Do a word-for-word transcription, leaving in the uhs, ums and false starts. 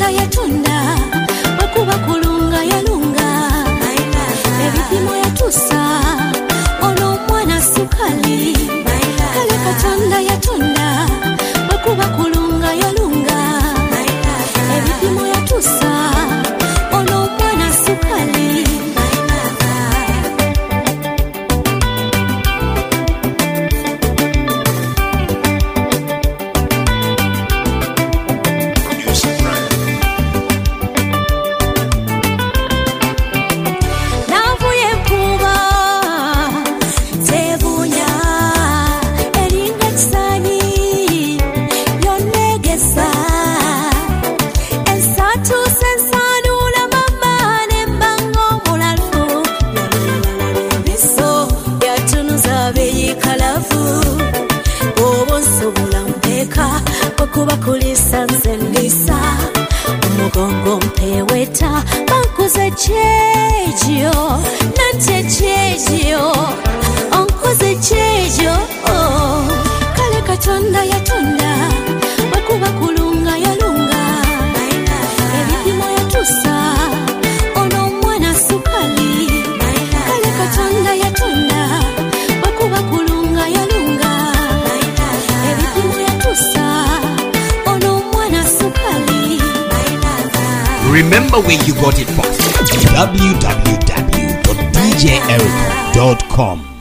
Katonda yatonda bwekuba kulunga yalunga ebipimo yatusa ono mwana sukali kale Katonda yatonda bwekuba kulunga yalunga ebipimo yatusa ono mwana sukali. Kuba kulisa nzendisa umugongo mpeweta bankuze chejio nante chejio onkuze chejio oh. Kale Katonda yatonda bwekuba kulunga yalunga ebipimo yatusa ono mwana sukali kale Katonda yatonda bwekuba kulunga yalunga ebipimo yatusa. Remember where you got it from. w w w dot d j eric dot com